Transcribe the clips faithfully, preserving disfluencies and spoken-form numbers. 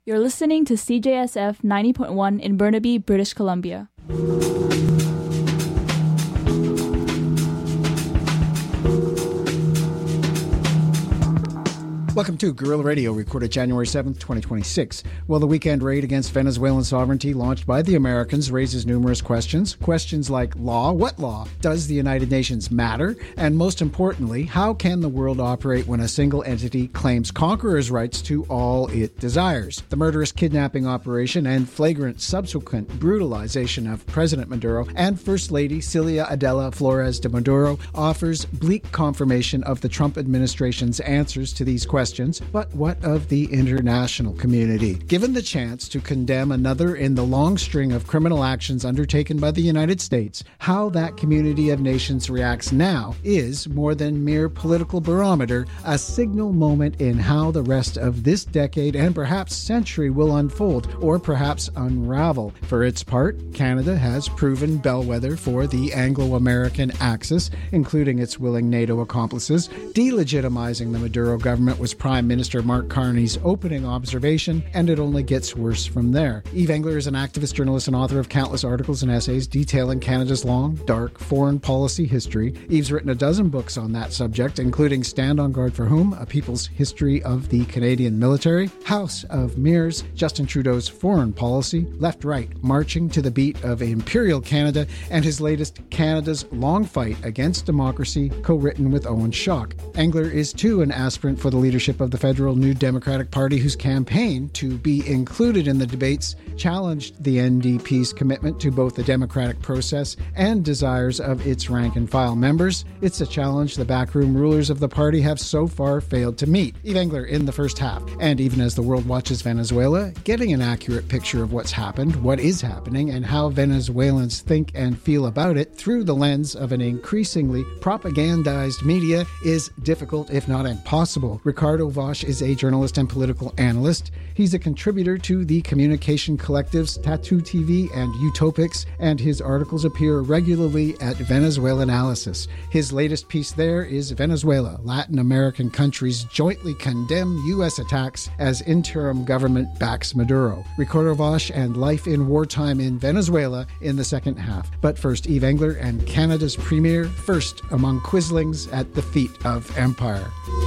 You're listening to C J S F ninety point one in Burnaby, British Columbia. Welcome to Guerrilla Radio, recorded January seventh, twenty twenty-six. Well, the weekend raid against Venezuelan sovereignty launched by the Americans raises numerous questions. Questions like law, what law? Does the United Nations matter? And most importantly, how can the world operate when a single entity claims conqueror's rights to all it desires? The murderous kidnapping operation and flagrant subsequent brutalization of President Maduro and First Lady Cilia Adela Flores de Maduro offers bleak confirmation of the Trump administration's answers to these questions. Questions, but what of the international community? Given the chance to condemn another in the long string of criminal actions undertaken by the United States, how that community of nations reacts now is, more than mere political barometer, a signal moment in how the rest of this decade and perhaps century will unfold, or perhaps unravel. For its part, Canada has proven bellwether for the Anglo-American axis, including its willing NATO accomplices. Delegitimizing the Maduro government was Prime Minister Mark Carney's opening observation, and it only gets worse from there. Eve Engler is an activist, journalist, and author of countless articles and essays detailing Canada's long, dark foreign policy history. Eve's written a dozen books on that subject, including Stand on Guard for Whom? A People's History of the Canadian Military, House of Mirrors, Justin Trudeau's Foreign Policy, Left Right, Marching to the Beat of Imperial Canada, and his latest Canada's Long Fight Against Democracy, co-written with Owen Schock. Engler is too an aspirant for the leadership of the federal New Democratic Party, whose campaign to be included in the debates challenged the N D P's commitment to both the democratic process and desires of its rank-and-file members. It's a challenge the backroom rulers of the party have so far failed to meet. Eve Engler in the first half. And even as the world watches Venezuela, getting an accurate picture of what's happened, what is happening, and how Venezuelans think and feel about it through the lens of an increasingly propagandized media is difficult, if not impossible. Ricardo Vosch is a journalist and political analyst. He's a contributor to the communication collectives Tattoo T V and Utopics, and his articles appear regularly at Venezuelanalysis. His latest piece there is Venezuela, Latin American countries jointly condemn U S attacks as interim government backs Maduro. Ricardo Vosch and life in wartime in Venezuela in the second half. But first, Eve Engler and Canada's Premier, first among Quislings at the feet of empire.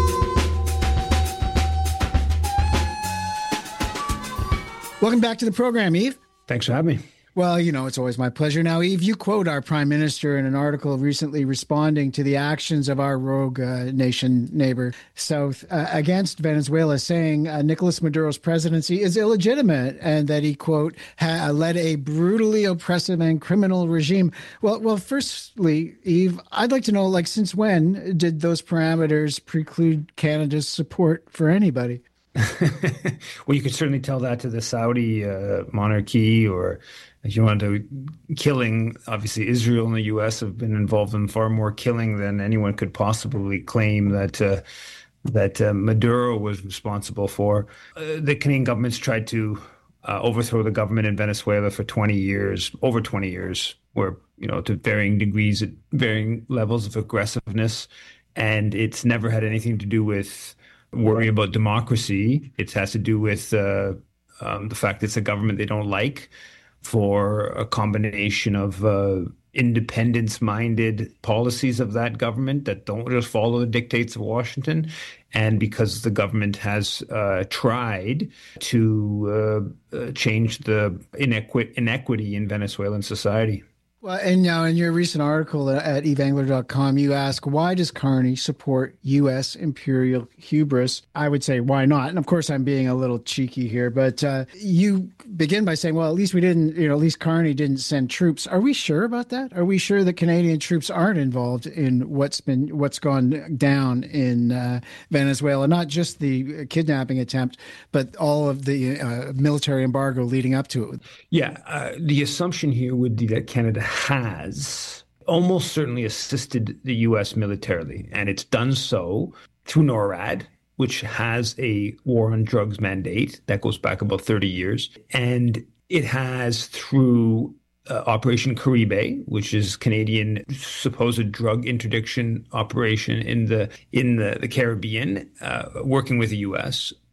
Welcome back to the program, Eve. Thanks for having me. Well, you know, it's always my pleasure. Now, Eve, you quote our Prime Minister in an article recently responding to the actions of our rogue uh, nation neighbor South uh, against Venezuela, saying uh, Nicolas Maduro's presidency is illegitimate and that he, quote, ha- led a brutally oppressive and criminal regime. Well, well, firstly, Eve, I'd like to know, like, since when did those parameters preclude Canada's support for anybody? Well, you could certainly tell that to the Saudi uh, monarchy, or if you want to, killing. Obviously, Israel and the U S have been involved in far more killing than anyone could possibly claim that uh, that uh, Maduro was responsible for. Uh, the Canadian government's tried to uh, overthrow the government in Venezuela for twenty years, over twenty years, where, you know, to varying degrees, at varying levels of aggressiveness, and it's never had anything to do with worry about democracy. It has to do with uh, um, the fact it's a government they don't like, for a combination of uh, independence-minded policies of that government that don't just follow the dictates of Washington, and because the government has uh, tried to uh, uh, change the inequi- inequity in Venezuelan society. Well, and now in your recent article at eve engler dot com, you ask, why does Carney support U S imperial hubris? I would say, why not? And of course, I'm being a little cheeky here, but uh, you begin by saying, well, at least we didn't, you know, at least Carney didn't send troops. Are we sure about that? Are we sure that Canadian troops aren't involved in what's been, what's gone down in uh, Venezuela? Not just the kidnapping attempt, but all of the uh, military embargo leading up to it. Yeah, uh, the assumption here would be that Canada has almost certainly assisted the U S militarily, and it's done so through NORAD, which has a war on drugs mandate that goes back about thirty years, and it has through uh, Operation Caribe, which is Canadian supposed drug interdiction operation in the in the, the Caribbean, uh, working with the U S,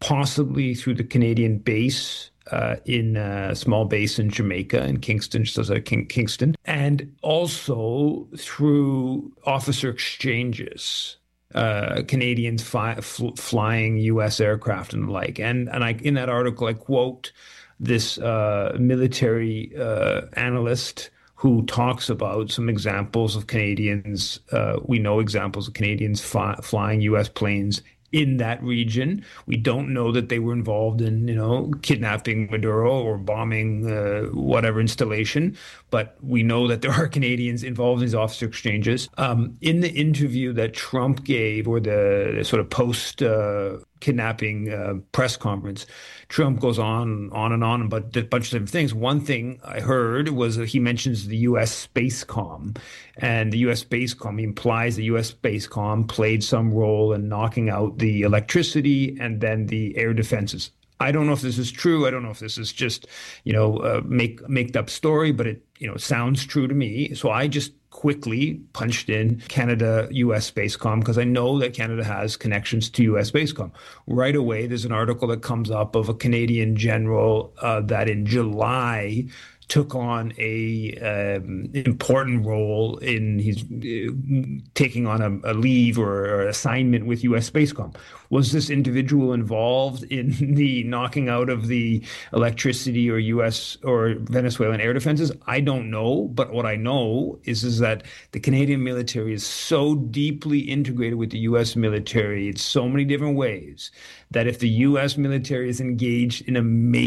possibly through the Canadian base uh, in a small base in Jamaica, in Kingston, just outside King- Kingston, and also through officer exchanges. Uh, Canadians fi- fl- flying U S aircraft and the like. And and I in that article, I quote this uh, military uh, analyst who talks about some examples of Canadians. Uh, we know examples of Canadians fi- flying U S planes in that region. We don't know that they were involved in, you know, kidnapping Maduro or bombing uh, whatever installation, but we know that there are Canadians involved in these officer exchanges. Um, in the interview that Trump gave, or the, the sort of post uh, kidnapping uh, press conference, Trump goes on, on and on about a bunch of different things. One thing I heard was that he mentions the U S Spacecom, and the U S Spacecom, he implies the U S Spacecom played some role in knocking out the electricity and then the air defenses. I don't know if this is true. I don't know if this is just, you know, uh, make make up story, but it, you know, sounds true to me. So I just quickly punched in Canada U S Spacecom because I know that Canada has connections to U S Spacecom. Right away, there's an article that comes up of a Canadian general uh, that in July took on a um, important role in he's uh, taking on a, a leave or, or assignment with U S Spacecom. Was this individual involved in the knocking out of the electricity or U S or Venezuelan air defenses? I don't know, but what I know is, is that the Canadian military is so deeply integrated with the U S military in so many different ways that if the U S military is engaged in a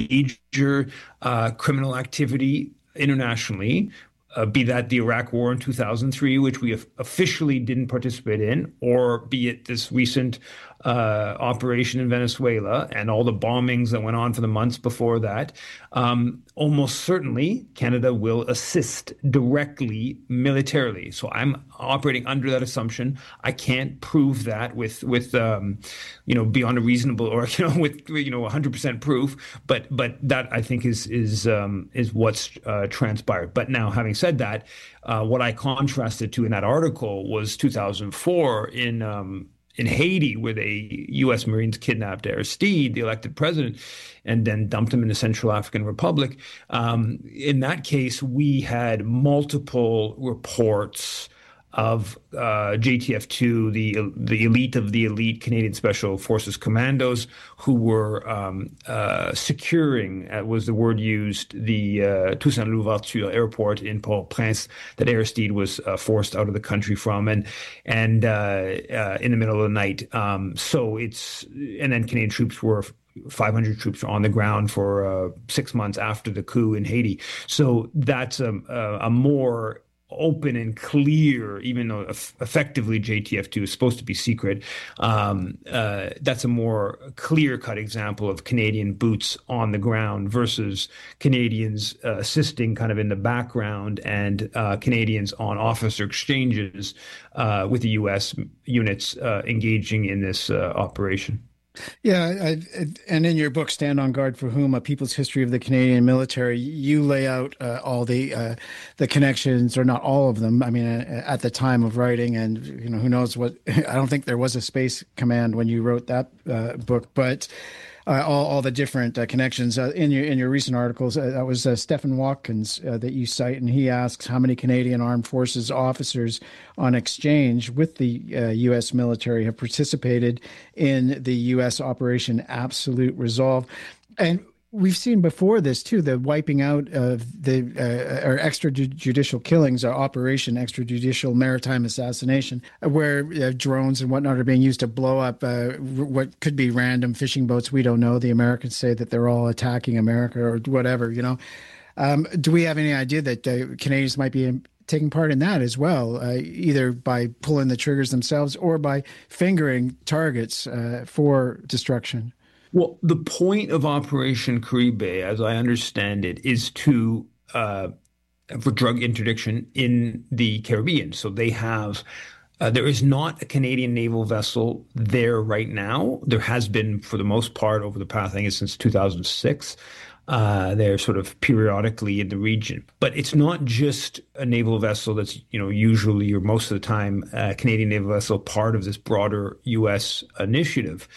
major uh, criminal activity internationally, uh, be that the Iraq War in two thousand three, which we officially didn't participate in, or be it this recent uh, operation in Venezuela and all the bombings that went on for the months before that, um, almost certainly Canada will assist directly militarily. So I'm operating under that assumption. I can't prove that with, with um, you know, beyond a reasonable or, you know, with, you know, one hundred percent proof. But but that, I think, is is um, is what's uh, transpired. But now, having said that, uh, what I contrasted to in that article was two thousand four in um, in Haiti, where the U S Marines kidnapped Aristide, the elected president, and then dumped him in the Central African Republic. Um, in that case, we had multiple reports of uh, J T F two, the the elite of the elite Canadian Special Forces commandos, who were um, uh, securing, uh, was the word used, the uh, Toussaint Louverture airport in Port-au-Prince that Aristide was uh, forced out of the country from, and and uh, uh, in the middle of the night. Um, so it's and then Canadian troops were. five hundred troops on the ground for uh, six months after the coup in Haiti. So that's a, a, a more open and clear, even though effectively J T F two is supposed to be secret. Um, uh, that's a more clear-cut example of Canadian boots on the ground versus Canadians uh, assisting kind of in the background and uh, Canadians on officer exchanges uh, with the U S units uh, engaging in this uh, operation. Yeah, I, and in your book, Stand on Guard for Whom? A People's History of the Canadian Military, you lay out uh, all the uh, the connections, or not all of them. I mean, uh, at the time of writing, and you know, who knows what? I don't think there was a Space Command when you wrote that uh, book, but uh, all all the different uh, connections uh, in your in your recent articles. Uh, that was uh, Stephen Watkins uh, that you cite, and he asks how many Canadian Armed Forces officers on exchange with the uh, U S military have participated in the U S Operation Absolute Resolve. And we've seen before this, too, the wiping out of the uh, or extrajudicial killings, or Operation Extrajudicial Maritime Assassination, where uh, drones and whatnot are being used to blow up uh, what could be random fishing boats. We don't know. The Americans say that they're all attacking America or whatever, you know. Um, do we have any idea that uh, Canadians might be in, taking part in that as well, uh, either by pulling the triggers themselves or by fingering targets uh, for destruction? Well, the point of Operation Caribe, as I understand it, is to uh, for drug interdiction in the Caribbean. So they have uh, there is not a Canadian naval vessel there right now. There has been for the most part over the past, I think it's since two thousand six. Uh, they're sort of periodically in the region. But it's not just a naval vessel that's, you know, usually or most of the time a Canadian naval vessel part of this broader U S initiative.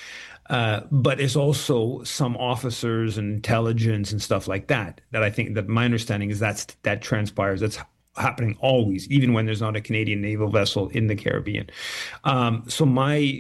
Uh, but there's also some officers and intelligence and stuff like that, that I think that my understanding is that's, that transpires. That's happening always, even when there's not a Canadian naval vessel in the Caribbean. Um, so my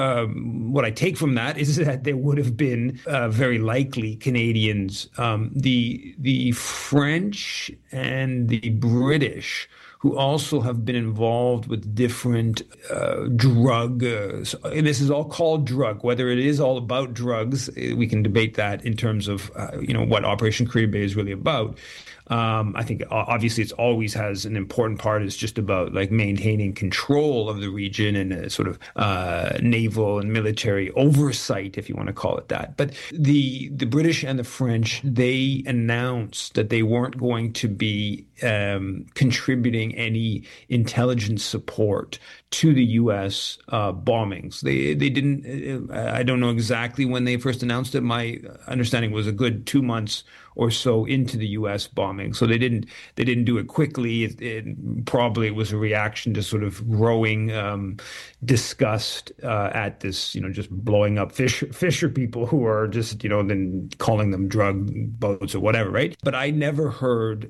um, what I take from that is that there would have been uh, very likely Canadians, um, the the French and the British, who also have been involved with different uh, drug, uh, and this is all called drug, whether it is all about drugs, we can debate that in terms of, uh, you know, what Operation Caribe is really about. Um, I think obviously it's always has an important part is just about like maintaining control of the region and a sort of uh, naval and military oversight, if you want to call it that. But the the British and the French, they announced that they weren't going to be um, contributing any intelligence support to the U S uh, bombings. They they didn't. I don't know exactly when they first announced it. My understanding was a good two months or so into the U S bombing. So they didn't they didn't do it quickly. It, it probably was a reaction to sort of growing um, disgust uh, at this, you know, just blowing up fish, fisher people who are just, you know, then calling them drug boats or whatever, right? But I never heard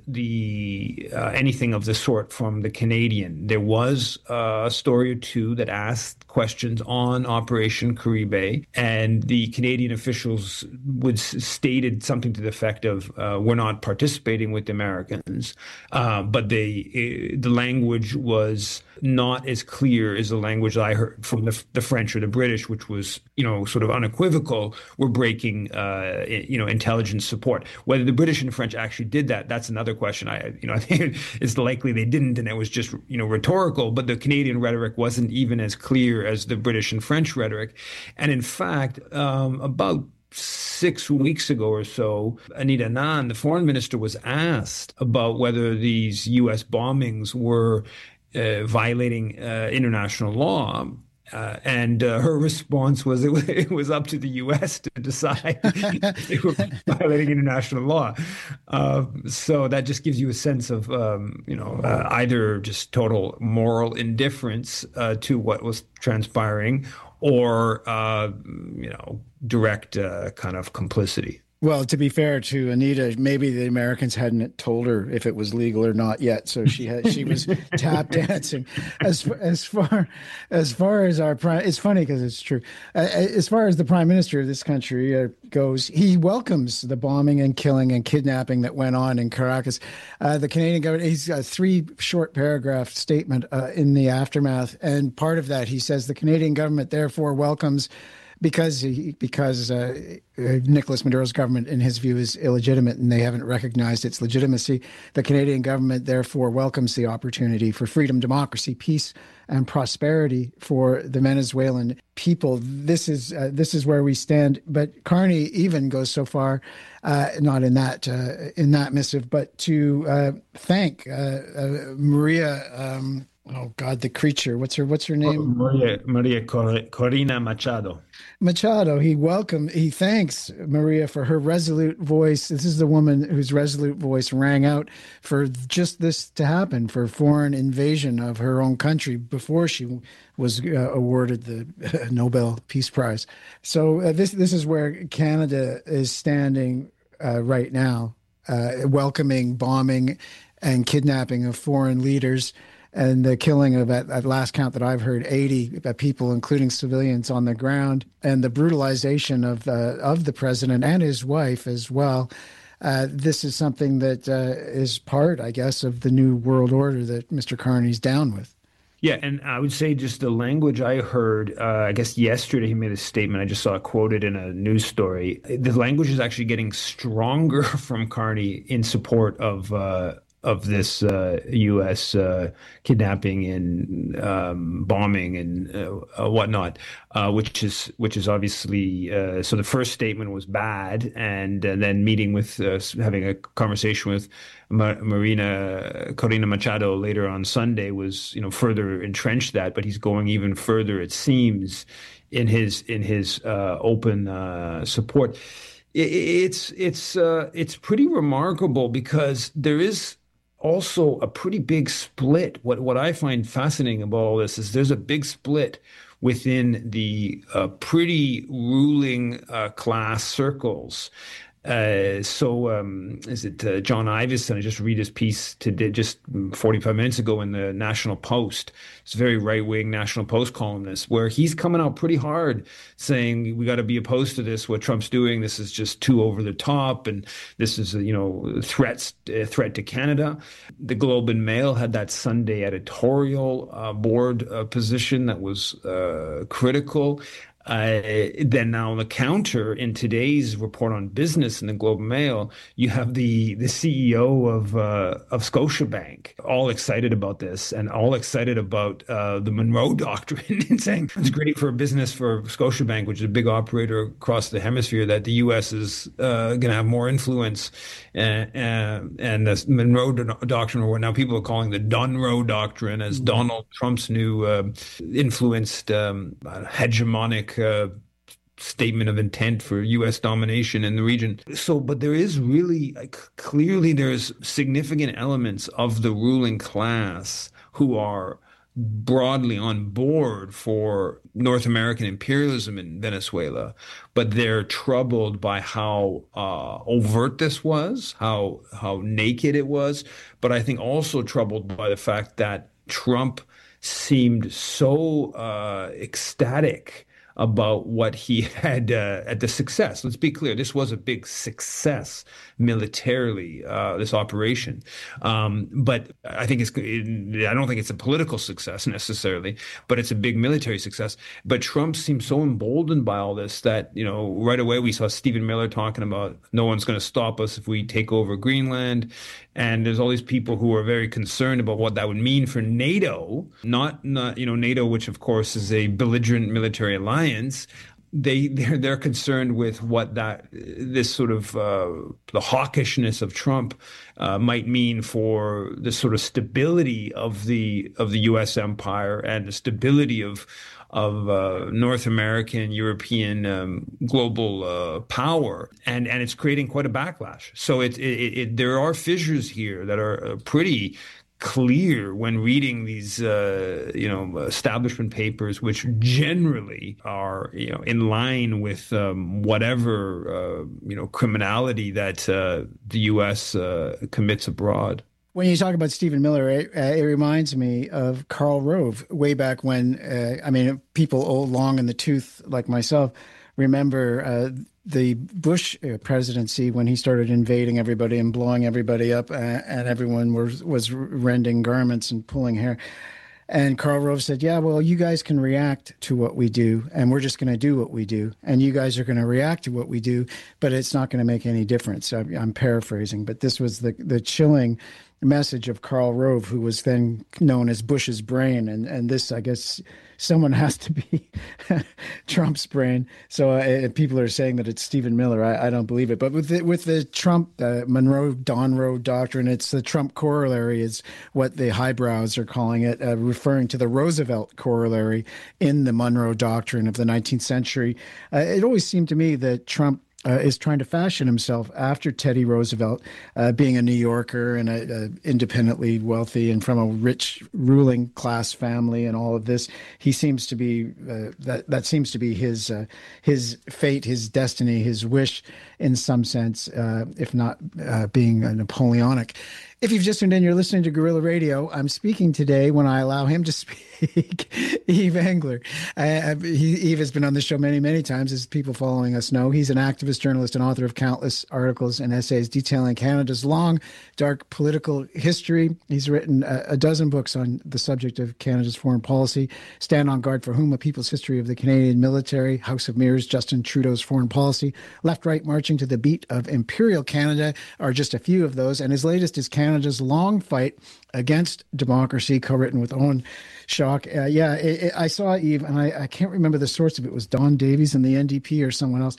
the uh, anything of the sort from the Canadian. There was uh, a story or two that asked questions on Operation Caribe, and the Canadian officials would stated something to the effect of, uh, we're not participating with the Americans, uh, but they, uh, the language was not as clear as the language I heard from the, the French or the British, which was, you know, sort of unequivocal. We're breaking, uh, you know, intelligence support. Whether the British and the French actually did that, that's another question. I, you know, I think it's likely they didn't, and it was just, you know, rhetorical. But the Canadian rhetoric wasn't even as clear as the British and French rhetoric. And in fact, um, about six weeks ago or so, Anita Anand, the foreign minister, was asked about whether these U S bombings were uh, violating uh, international law. Uh, and uh, her response was it, was it was up to the U S to decide if they were violating international law. Uh, so that just gives you a sense of, um, you know, uh, either just total moral indifference uh, to what was transpiring, or, uh, you know, direct uh, kind of complicity. Well, to be fair to Anita, maybe the Americans hadn't told her if it was legal or not yet, so she had she was tap dancing. As as far as far as our prime, it's funny because it's true. Uh, as far as the prime minister of this country uh, goes, he welcomes the bombing and killing and kidnapping that went on in Caracas. Uh, the Canadian government, he's got a three short paragraph statement uh, in the aftermath, and part of that he says the Canadian government therefore welcomes. Because he, because uh, Nicolas Maduro's government, in his view, is illegitimate and they haven't recognized its legitimacy, the Canadian government therefore welcomes the opportunity for freedom, democracy, peace, and prosperity for the Venezuelan people. This is uh, this is where we stand. But Carney even goes so far, uh, not in that uh, in that missive, but to uh, thank uh, uh, Maria. Um, Oh God, the creature. What's her? What's her name? Maria Maria Corina Machado. Machado. He welcomed. He thanks Maria for her resolute voice. This is the woman whose resolute voice rang out for just this to happen, for foreign invasion of her own country before she was uh, awarded the uh, Nobel Peace Prize. So uh, this this is where Canada is standing uh, right now, uh, welcoming bombing and kidnapping of foreign leaders. And the killing of, at, at last count that I've heard, eighty people, including civilians, on the ground, and the brutalization of uh, of the president and his wife as well. Uh, this is something that uh, is part, I guess, of the new world order that Mister Carney's down with. Yeah, and I would say just the language I heard, uh, I guess yesterday he made a statement, I just saw it quoted in a news story. The language is actually getting stronger from Carney in support of uh of this uh, U S uh, kidnapping and um, bombing and uh, uh, whatnot, uh, which is which is obviously uh, so. The first statement was bad, and, and then meeting with uh, having a conversation with Ma- Marina Corina Machado later on Sunday was, you know, further entrenched that. But he's going even further, it seems, in his in his uh, open uh, support. It, it's it's uh, it's pretty remarkable because there is also a pretty big split. What what I find fascinating about all this is there's a big split within the uh, pretty ruling uh, class circles. Uh, so, um, is it uh, John Ivison? I just read his piece today, just forty-five minutes ago in the National Post. It's a very right-wing National Post columnist, where he's coming out pretty hard, saying we got to be opposed to this. What Trump's doing, this is just too over the top, and this is, you know, threats, uh, threat to Canada. The Globe and Mail had that Sunday editorial uh, board uh, position that was uh, critical. Uh, then now on the counter in today's report on business in the Globe and Mail, you have the the C E O of uh, of Scotiabank all excited about this and all excited about uh, the Monroe Doctrine and saying it's great for business for Scotiabank, which is a big operator across the hemisphere, that the U S is uh, going to have more influence. Uh, uh, and the Monroe Doctrine, or what now people are calling the Dunroe Doctrine, as mm-hmm. Donald Trump's new uh, influenced um, hegemonic Uh, statement of intent for U S domination in the region. So, but there is really, like, clearly there's significant elements of the ruling class who are broadly on board for North American imperialism in Venezuela, but they're troubled by how uh, overt this was, how how naked it was, but I think also troubled by the fact that Trump seemed so uh, ecstatic about what he had uh, at the success. Let's be clear, this was a big success militarily, uh, this operation. Um, but I think it's, it, I don't think it's a political success necessarily, but it's a big military success. But Trump seems so emboldened by all this that, you know, right away we saw Stephen Miller talking about no one's going to stop us if we take over Greenland. And there's all these people who are very concerned about what that would mean for NATO, not, not you know, NATO, which of course is a belligerent military alliance. They they're they're concerned with what that this sort of uh, the hawkishness of Trump uh, might mean for the sort of stability of the of the U S empire and the stability of of uh, North American, European, um, global uh, power, and and it's creating quite a backlash. So it, it, it there are fissures here that are uh, pretty clear when reading these, uh, you know, establishment papers, which generally are, you know, in line with um, whatever, uh, you know, criminality that uh, the U S uh, commits abroad. When you talk about Stephen Miller, it, uh, it reminds me of Karl Rove way back when, uh, I mean, people old, long in the tooth like myself remember uh, the Bush presidency when he started invading everybody and blowing everybody up, uh, and everyone was, was rending garments and pulling hair. And Karl Rove said, yeah, well, you guys can react to what we do, and we're just going to do what we do. And you guys are going to react to what we do, but it's not going to make any difference. I'm, I'm paraphrasing, but this was the, the chilling message of Karl Rove, who was then known as Bush's brain. And, and this, I guess, someone has to be Trump's brain. So uh, people are saying that it's Stephen Miller. I, I don't believe it. But with the, with the Trump uh, Monroe-Donroe Doctrine, it's the Trump corollary is what the highbrows are calling it, uh, referring to the Roosevelt corollary in the Monroe Doctrine of the nineteenth century. Uh, it always seemed to me that Trump Uh, is trying to fashion himself after Teddy Roosevelt, uh, being a New Yorker and a, a independently wealthy and from a rich ruling class family and all of this. He seems to be uh, that that seems to be his uh, his fate, his destiny, his wish in some sense, uh, if not uh, being a Napoleonic. If you've just tuned in, you're listening to Guerrilla Radio. I'm speaking today, when I allow him to speak, Yves Engler. Uh, he, Yves has been on the show many, many times, as people following us know. He's an activist, journalist, and author of countless articles and essays detailing Canada's long, dark political history. He's written a, a dozen books on the subject of Canada's foreign policy: Stand on Guard for Whom, A People's History of the Canadian Military; House of Mirrors, Justin Trudeau's Foreign Policy; Left, Right, Marching to the Beat of Imperial Canada are just a few of those. And his latest is Canada Canada's long fight against democracy, co-written with Owen Schock. Uh, yeah, it, it, I saw Yves, and I, I can't remember the source of it. It was Don Davies in the N D P or someone else.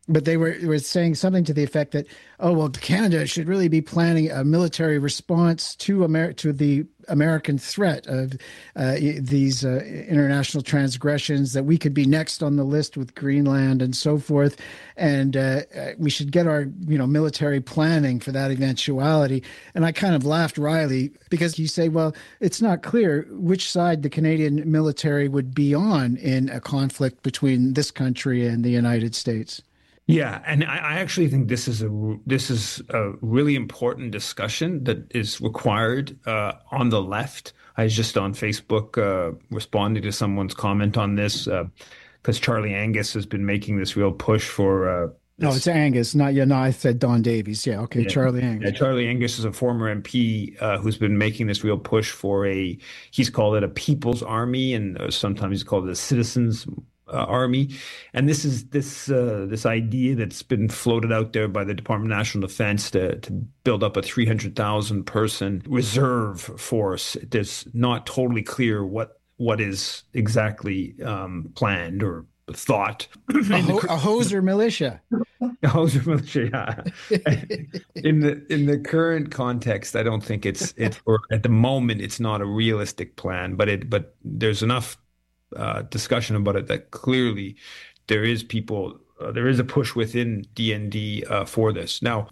but they were, were saying something to the effect that, oh, well, Canada should really be planning a military response to Amer- to the American threat of uh, these uh, international transgressions, that we could be next on the list with Greenland and so forth. And uh, we should get our, you know, military planning for that eventuality. And I kind of laughed wryly, because you say, well, it's not clear which side the Canadian military would be on in a conflict between this country and the United States. Yeah, and I, I actually think this is a this is a really important discussion that is required uh, on the left. I was just on Facebook uh, responding to someone's comment on this, because uh, Charlie Angus has been making this real push for. Uh, this. No, it's Angus, not yeah. No, I said Don Davies. Yeah, okay, yeah. Charlie Angus. Yeah, Charlie Angus is a former M P uh, who's been making this real push for a. He's called it a People's Army, and uh, sometimes he's called it a Citizens Uh, Army, and this is this uh, this idea that's been floated out there by the Department of National Defense to to build up a three hundred thousand person reserve force. It's not totally clear what what is exactly um, planned or thought. A, ho- a hoser militia. A hoser militia, yeah. in the in the current context, I don't think it's it's or at the moment it's not a realistic plan, but it but there's enough Uh, discussion about it that clearly there is people, uh, there is a push within D N D uh, for this. Now,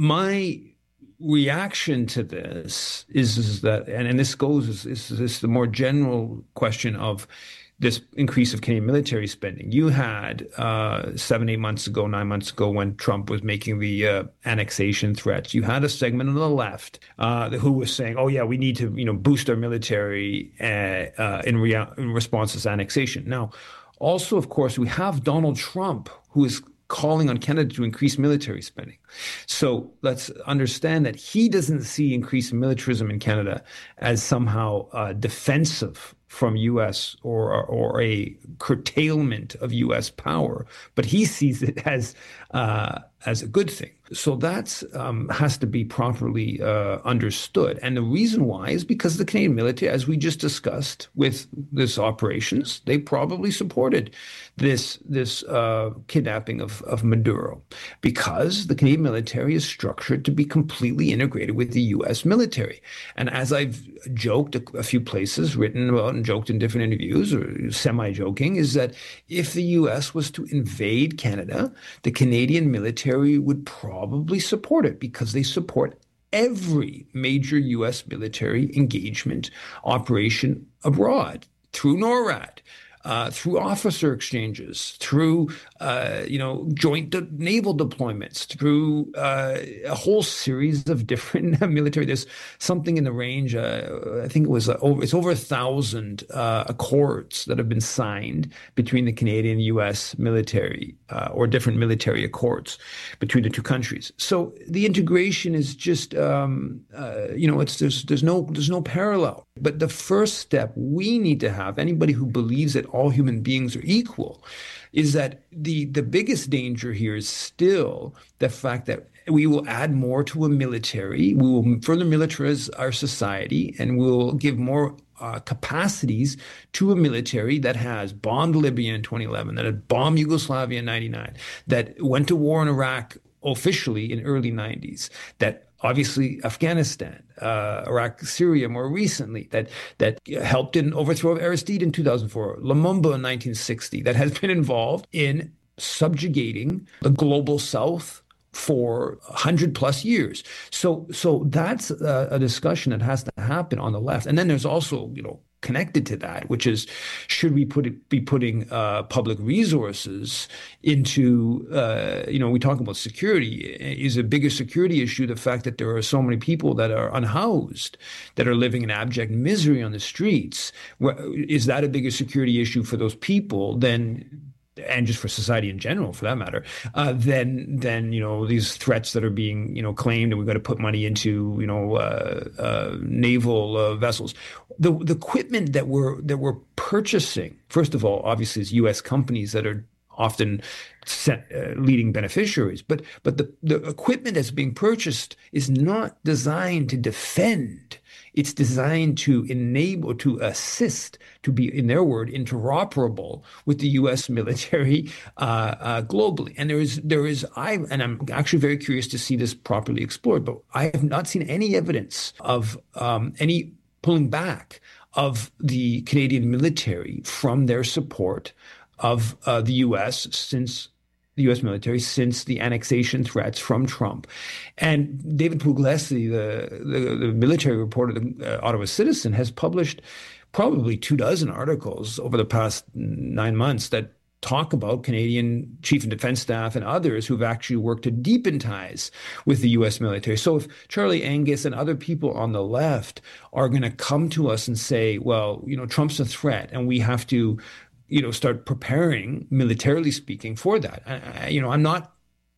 my reaction to this is, is that, and, and this goes, is, is, is the more general question of this increase of Canadian military spending. You had uh, seven, eight months ago, nine months ago, when Trump was making the uh, annexation threats, you had a segment on the left uh, who was saying, "Oh yeah, we need to, you know, boost our military uh, uh, in, rea- in response to this annexation." Now, also, of course, we have Donald Trump, who is calling on Canada to increase military spending. So let's understand that he doesn't see increased militarism in Canada as somehow uh, defensive from U S or or a curtailment of U S power, but he sees it as uh, as a good thing. So that um, has to be properly uh, understood. And the reason why is because the Canadian military, as we just discussed with this operations, they probably supported this this uh, kidnapping of, of Maduro, because the Canadian military is structured to be completely integrated with the U S military. And as I've joked a, a few places, written about and joked in different interviews, or semi-joking, is that if the U S was to invade Canada, the Canadian military would probably support it, because they support every major U S military engagement operation abroad through NORAD. Uh, through officer exchanges, through, uh, you know, joint de- naval deployments, through uh, a whole series of different military. There's something in the range, uh, I think it was uh, over, it's over a thousand uh, accords that have been signed between the Canadian and U S military, uh, or different military accords between the two countries. So the integration is just, um, uh, you know, it's there's there's no there's no parallel. But the first step we need to have, anybody who believes that all human beings are equal, is that the the biggest danger here is still the fact that we will add more to a military, we will further militarize our society, and we will give more uh, capacities to a military that has bombed Libya in twenty eleven, that had bombed Yugoslavia in ninety-nine, that went to war in Iraq officially in early nineties, that obviously Afghanistan, uh, Iraq, Syria more recently, that that helped in overthrow of Aristide in two thousand four, Lumumba in nineteen sixty, that has been involved in subjugating the global south for one hundred plus years. So so that's a, a discussion that has to happen on the left. And then there's also, you know, connected to that, which is, should we put it, be putting uh, public resources into, uh, you know, we talk about security. Is a bigger security issue the fact that there are so many people that are unhoused, that are living in abject misery on the streets? Is that a bigger security issue for those people than, and just for society in general, for that matter, uh, then, then, you know, these threats that are being, you know, claimed, and we've got to put money into, you know, uh, uh, naval uh, vessels. The the equipment that we're that we're purchasing, first of all, obviously, is U S companies that are often set, uh, leading beneficiaries, but but the the equipment that's being purchased is not designed to defend. It's designed to enable, to assist, to be, in their word, interoperable with the U S military uh, uh, globally. And there is, there is, I, and I'm actually very curious to see this properly explored, but I have not seen any evidence of um, any pulling back of the Canadian military from their support of uh, the U S since the U S military since the annexation threats from Trump. And David Puglisi, the, the, the military reporter, the uh, Ottawa Citizen, has published probably two dozen articles over the past nine months that talk about Canadian Chief of Defense Staff and others who've actually worked to deepen ties with the U S military. So if Charlie Angus and other people on the left are going to come to us and say, well, you know, Trump's a threat and we have to, you know, start preparing, militarily speaking, for that. I, you know, I'm not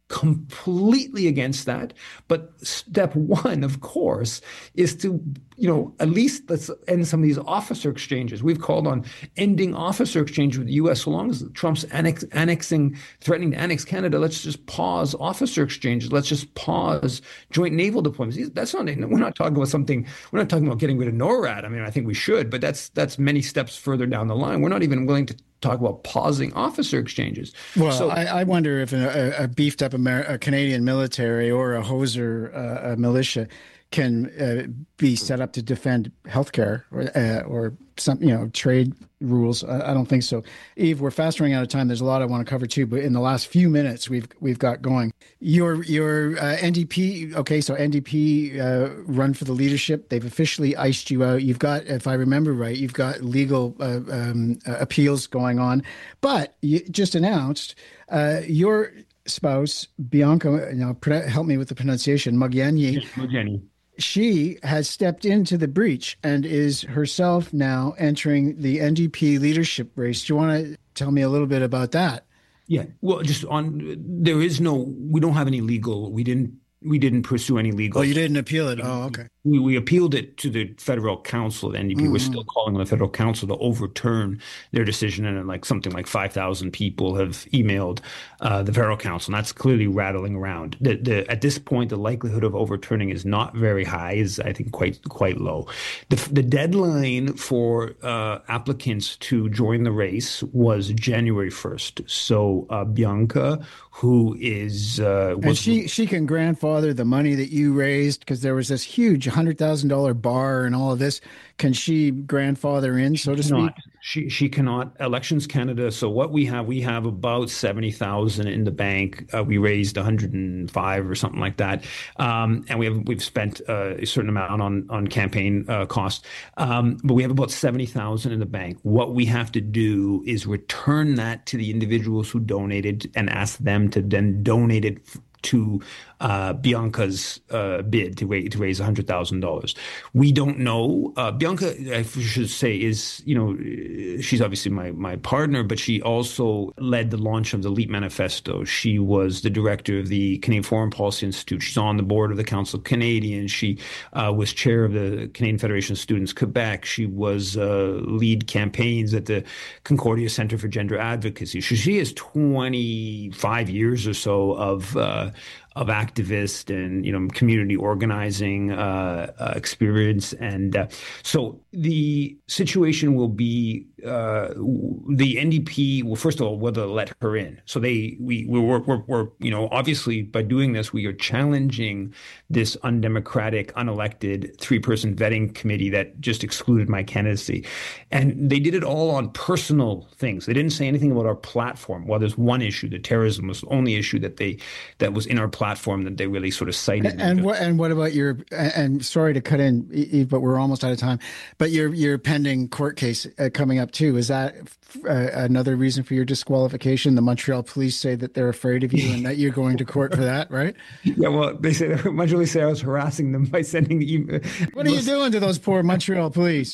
completely against that, but step one, of course, is to, you know, at least let's end some of these officer exchanges. We've called on ending officer exchange with the U S. So long as Trump's annex, annexing, threatening to annex Canada, let's just pause officer exchanges. Let's just pause joint naval deployments. That's not, we're not talking about something, we're not talking about getting rid of NORAD. I mean, I think we should, but that's, that's many steps further down the line. We're not even willing to talk about pausing officer exchanges. Well, so, I, I wonder if a, a beefed up Amer- a Canadian military or a hoser uh, a militia can uh, be set up to defend healthcare or, uh, or some, you know, trade rules. I, I don't think so. Eve, we're fast running out of time. There's a lot I want to cover too, but in the last few minutes we've we've got going. Your your uh, N D P, okay, so N D P uh, run for the leadership. They've officially iced you out. You've got, if I remember right, you've got legal uh, um, uh, appeals going on, but you just announced uh, your spouse Bianca. You know, pro- help me with the pronunciation. Moghenyi. Moghenyi. She has stepped into the breach and is herself now entering the N D P leadership race. Do you want to tell me a little bit about that? Yeah, well, just on, there is no, we don't have any legal, we didn't, we didn't pursue any legal. Oh, you didn't appeal it? Oh, okay. We, we appealed it to the federal council of N D P. Mm-hmm. We're still calling on the federal council to overturn their decision. And like something like five thousand people have emailed uh, the federal council. And that's clearly rattling around. The, the, at this point, the likelihood of overturning is not very high, is I think quite quite low. The, the deadline for uh, applicants to join the race was January first. So uh, Bianca, who is... Uh, was, and she, she can grandfather the money that you raised, because there was this huge one hundred thousand dollars bar and all of this. Can she grandfather in, so to speak? She she cannot. Elections Canada. So what we have, we have about seventy thousand in the bank. Uh, we raised one hundred five or something like that, um, and we have we've spent uh, a certain amount on on campaign uh, costs. Um, but we have about seventy thousand in the bank. What we have to do is return that to the individuals who donated and ask them to then donate it to uh, Bianca's uh, bid to raise, to raise one hundred thousand dollars. We don't know. Uh, Bianca, I should say, is, you know, she's obviously my, my partner, but she also led the launch of the LEAP Manifesto. She was the director of the Canadian Foreign Policy Institute. She's on the board of the Council of Canadians. She uh, was chair of the Canadian Federation of Students Quebec. She was uh, lead campaigns at the Concordia Center for Gender Advocacy. So she has twenty-five years or so of uh, of activist and, you know, community organizing uh, uh, experience. And uh, so the situation will be uh, the N D P will, first of all, whether let her in. So they, we, we're, we're, we're, you know, obviously by doing this, we are challenging this undemocratic, unelected three-person vetting committee that just excluded my candidacy. And they did it all on personal things. They didn't say anything about our platform. Well, there's one issue, the terrorism was the only issue that they, that was in our platform that they really sort of cited. And, and what, and what about your, and sorry to cut in, Eve, but we're almost out of time, but your, your pending court case uh, coming up too, is that uh, another reason for your disqualification? The Montreal police say that they're afraid of you and that you're going to court for that, right? Yeah, well, they say, Montreal say I was harassing them by sending email. What are you doing to those poor Montreal police?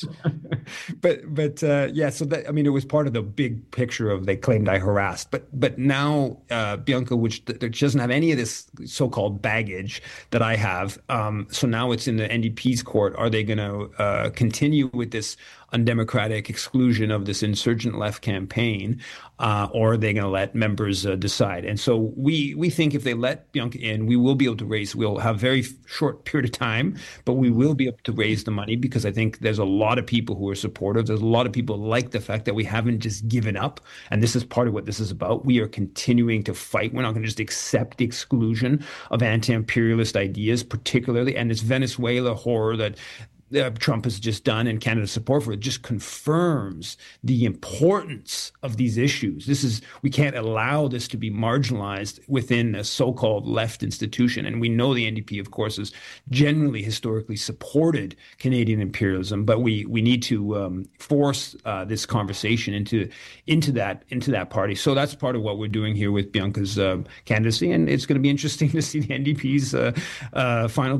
but but uh, yeah, so that I mean, it was part of the big picture of they claimed I harassed. But but now uh, Bianca, which, which doesn't have any of this so-called baggage that I have, um, so now it's in the N D P's court. Are they going to uh, continue with this undemocratic exclusion of this insurgent left campaign, uh, or are they going to let members uh, decide? And so we we think if they let Bianca in, we will be able to raise. We'll have a very short period of time, but we will be able to raise the money because I think there's a lot of people who are supportive. There's a lot of people who like the fact that we haven't just given up, and this is part of what this is about. We are continuing to fight. We're not going to just accept the exclusion of anti-imperialist ideas, particularly, and this Venezuela horror that Uh, Trump has just done and Canada's support for it just confirms the importance of these issues. This is, we can't allow this to be marginalized within a so-called left institution. And we know the N D P, of course, has generally historically supported Canadian imperialism, but we we need to um, force uh, this conversation into into that into that party. So that's part of what we're doing here with Bianca's uh, candidacy, and it's going to be interesting to see the N D P's uh, uh, final